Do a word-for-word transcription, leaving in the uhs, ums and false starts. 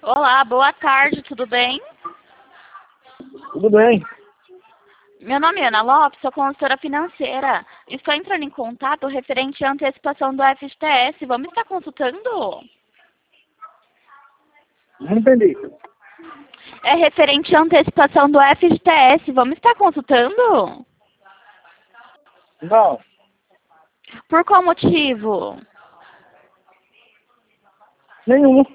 Olá, boa tarde, tudo bem? Tudo bem. Meu nome é Ana Lopes, sou consultora financeira. Estou entrando em contato referente à antecipação do F G T S. Vamos estar consultando? Não entendi. É referente à antecipação do F G T S. Vamos estar consultando? Não, Por qual motivo? nenhum.